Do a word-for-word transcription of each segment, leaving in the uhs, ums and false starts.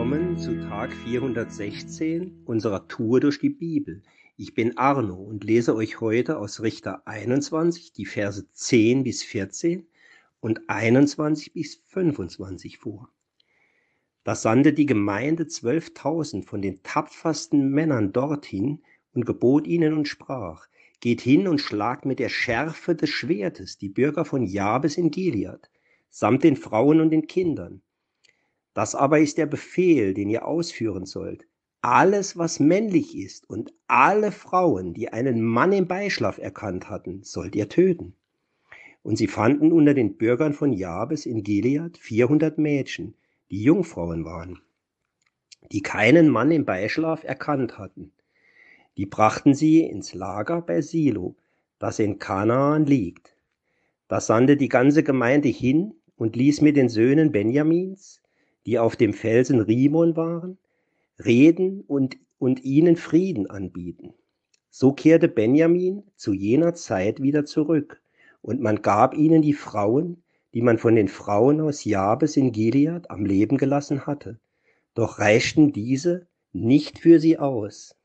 willkommen zu Tag vierhundertsechzehn unserer Tour durch die Bibel. Ich bin Arno und lese euch heute aus Richter einundzwanzig die Verse zehn bis vierzehn und einundzwanzig bis fünfundzwanzig vor. Da sandte die Gemeinde zwölftausend von den tapfersten Männern dorthin und gebot ihnen und sprach: Geht hin und schlagt mit der Schärfe des Schwertes die Bürger von Jabes in Gilead, samt den Frauen und den Kindern. Das aber ist der Befehl, den ihr ausführen sollt. Alles, was männlich ist und alle Frauen, die einen Mann im Beischlaf erkannt hatten, sollt ihr töten. Und sie fanden unter den Bürgern von Jabes in Gilead vierhundert Mädchen, die Jungfrauen waren, die keinen Mann im Beischlaf erkannt hatten. Die brachten sie ins Lager bei Silo, das in Kanaan liegt. Da sandte die ganze Gemeinde hin und ließ mit den Söhnen Benjamins, die auf dem Felsen Rimon waren, reden und, und ihnen Frieden anbieten. So kehrte Benjamin zu jener Zeit wieder zurück, und man gab ihnen die Frauen, die man von den Frauen aus Jabes in Gilead am Leben gelassen hatte. Doch reichten diese nicht für sie aus.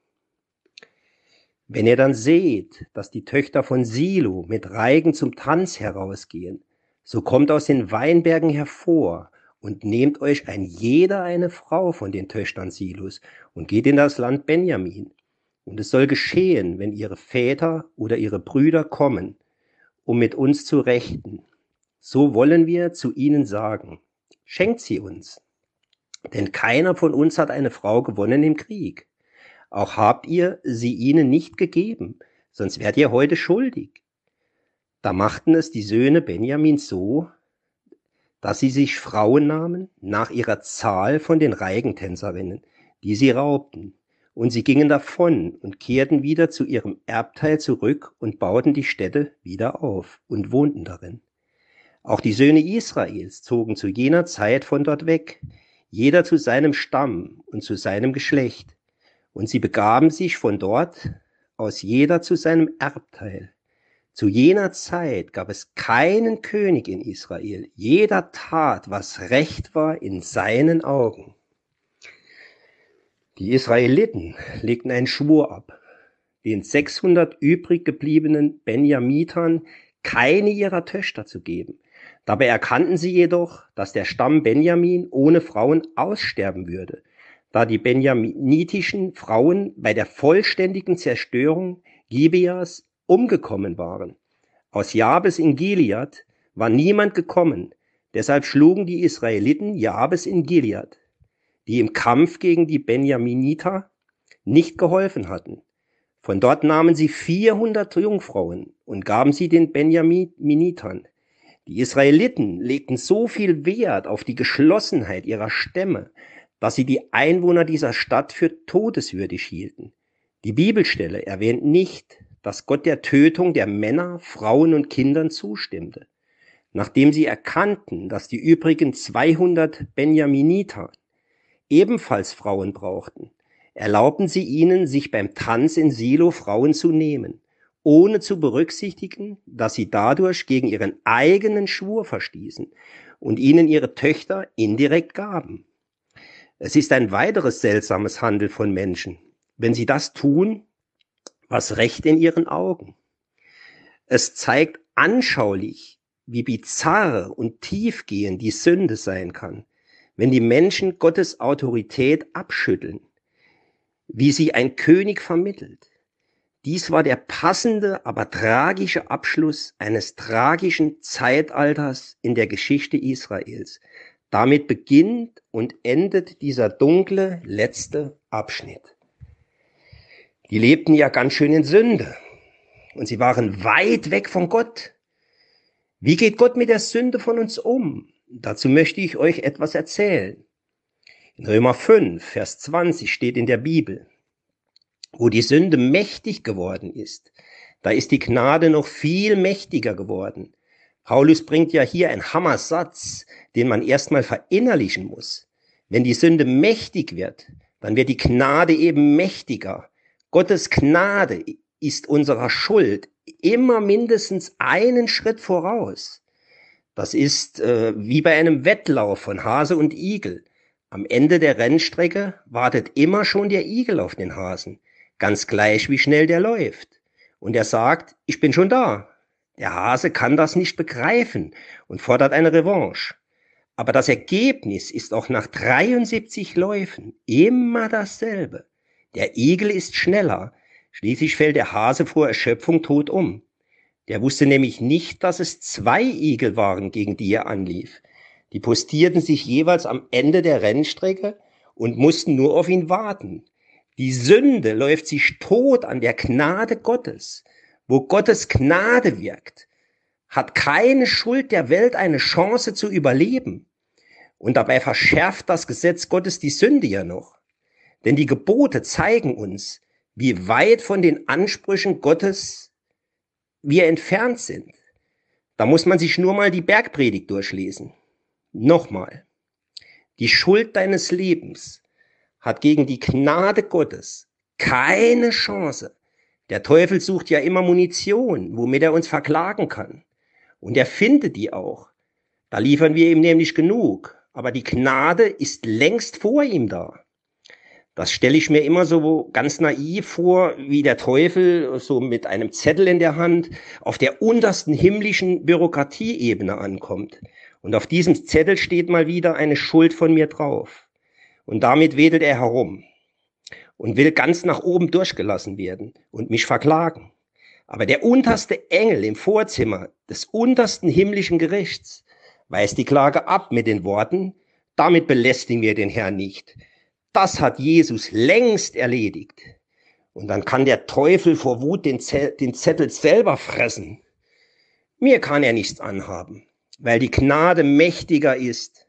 Wenn ihr dann seht, dass die Töchter von Silo mit Reigen zum Tanz herausgehen, so kommt aus den Weinbergen hervor und nehmt euch ein jeder eine Frau von den Töchtern Silos und geht in das Land Benjamin. Und es soll geschehen, wenn ihre Väter oder ihre Brüder kommen, um mit uns zu rechten. So wollen wir zu ihnen sagen: Schenkt sie uns. Denn keiner von uns hat eine Frau gewonnen im Krieg. Auch habt ihr sie ihnen nicht gegeben, sonst wärt ihr heute schuldig. Da machten es die Söhne Benjamins so, dass sie sich Frauen nahmen nach ihrer Zahl von den Reigentänzerinnen, die sie raubten. Und sie gingen davon und kehrten wieder zu ihrem Erbteil zurück und bauten die Städte wieder auf und wohnten darin. Auch die Söhne Israels zogen zu jener Zeit von dort weg, jeder zu seinem Stamm und zu seinem Geschlecht. Und sie begaben sich von dort aus jeder zu seinem Erbteil. Zu jener Zeit gab es keinen König in Israel. Jeder tat, was recht war in seinen Augen. Die Israeliten legten einen Schwur ab, den sechshundert übrig gebliebenen Benjamitern keine ihrer Töchter zu geben. Dabei erkannten sie jedoch, dass der Stamm Benjamin ohne Frauen aussterben würde, da die benjaminitischen Frauen bei der vollständigen Zerstörung Gibeas umgekommen waren. Aus Jabes in Gilead war niemand gekommen, deshalb schlugen die Israeliten Jabes in Gilead, die im Kampf gegen die Benjaminiter nicht geholfen hatten. Von dort nahmen sie vierhundert Jungfrauen und gaben sie den Benjaminitern. Die Israeliten legten so viel Wert auf die Geschlossenheit ihrer Stämme, dass sie die Einwohner dieser Stadt für todeswürdig hielten. Die Bibelstelle erwähnt nicht, dass Gott der Tötung der Männer, Frauen und Kindern zustimmte. Nachdem sie erkannten, dass die übrigen zweihundert Benjaminiter ebenfalls Frauen brauchten, erlaubten sie ihnen, sich beim Tanz in Silo Frauen zu nehmen, ohne zu berücksichtigen, dass sie dadurch gegen ihren eigenen Schwur verstießen und ihnen ihre Töchter indirekt gaben. Es ist ein weiteres seltsames Handeln von Menschen, wenn sie das tun, was recht in ihren Augen. Es zeigt anschaulich, wie bizarr und tiefgehend die Sünde sein kann, wenn die Menschen Gottes Autorität abschütteln, wie sie ein König vermittelt. Dies war der passende, aber tragische Abschluss eines tragischen Zeitalters in der Geschichte Israels. Damit beginnt und endet dieser dunkle letzte Abschnitt. Die lebten ja ganz schön in Sünde und sie waren weit weg von Gott. Wie geht Gott mit der Sünde von uns um? Dazu möchte ich euch etwas erzählen. In Römer fünf, Vers zwanzig steht in der Bibel: Wo die Sünde mächtig geworden ist, da ist die Gnade noch viel mächtiger geworden. Paulus bringt ja hier einen Hammersatz, den man erstmal verinnerlichen muss. Wenn die Sünde mächtig wird, dann wird die Gnade eben mächtiger. Gottes Gnade ist unserer Schuld immer mindestens einen Schritt voraus. Das ist äh, wie bei einem Wettlauf von Hase und Igel. Am Ende der Rennstrecke wartet immer schon der Igel auf den Hasen, ganz gleich wie schnell der läuft. Und er sagt, ich bin schon da. Der Hase kann das nicht begreifen und fordert eine Revanche. Aber das Ergebnis ist auch nach dreiundsiebzig Läufen immer dasselbe. Der Igel ist schneller, schließlich fällt der Hase vor Erschöpfung tot um. Der wusste nämlich nicht, dass es zwei Igel waren, gegen die er anlief. Die postierten sich jeweils am Ende der Rennstrecke und mussten nur auf ihn warten. Die Sünde läuft sich tot an der Gnade Gottes. Wo Gottes Gnade wirkt, hat keine Schuld der Welt eine Chance zu überleben. Und dabei verschärft das Gesetz Gottes die Sünde ja noch. Denn die Gebote zeigen uns, wie weit von den Ansprüchen Gottes wir entfernt sind. Da muss man sich nur mal die Bergpredigt durchlesen. Nochmal. Die Schuld deines Lebens hat gegen die Gnade Gottes keine Chance. Der Teufel sucht ja immer Munition, womit er uns verklagen kann. Und er findet die auch. Da liefern wir ihm nämlich genug. Aber die Gnade ist längst vor ihm da. Das stelle ich mir immer so ganz naiv vor, wie der Teufel so mit einem Zettel in der Hand auf der untersten himmlischen Bürokratieebene ankommt. Und auf diesem Zettel steht mal wieder eine Schuld von mir drauf. Und damit wedelt er herum und will ganz nach oben durchgelassen werden und mich verklagen. Aber der unterste Engel im Vorzimmer des untersten himmlischen Gerichts weist die Klage ab mit den Worten, damit belästigen wir den Herrn nicht. Das hat Jesus längst erledigt. Und dann kann der Teufel vor Wut den Zettel selber fressen. Mir kann er nichts anhaben, weil die Gnade mächtiger ist.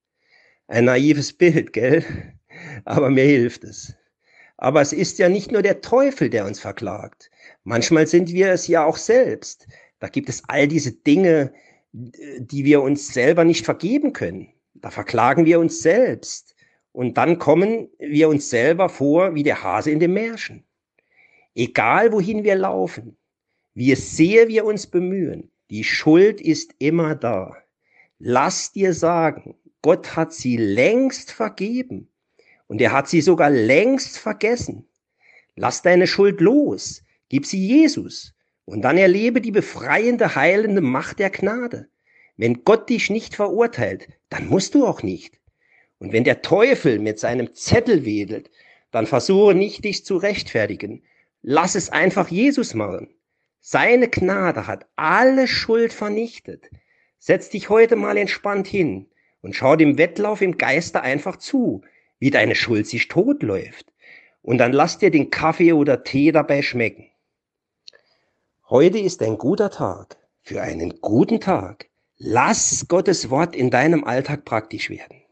Ein naives Bild, gell? Aber mir hilft es. Aber es ist ja nicht nur der Teufel, der uns verklagt. Manchmal sind wir es ja auch selbst. Da gibt es all diese Dinge, die wir uns selber nicht vergeben können. Da verklagen wir uns selbst. Und dann kommen wir uns selber vor wie der Hase in dem Märchen. Egal wohin wir laufen, wie sehr wir uns bemühen, die Schuld ist immer da. Lass dir sagen, Gott hat sie längst vergeben und er hat sie sogar längst vergessen. Lass deine Schuld los, gib sie Jesus und dann erlebe die befreiende, heilende Macht der Gnade. Wenn Gott dich nicht verurteilt, dann musst du auch nicht. Und wenn der Teufel mit seinem Zettel wedelt, dann versuche nicht, dich zu rechtfertigen. Lass es einfach Jesus machen. Seine Gnade hat alle Schuld vernichtet. Setz dich heute mal entspannt hin und schau dem Wettlauf im Geiste einfach zu, wie deine Schuld sich totläuft. Und dann lass dir den Kaffee oder Tee dabei schmecken. Heute ist ein guter Tag für einen guten Tag. Lass Gottes Wort in deinem Alltag praktisch werden.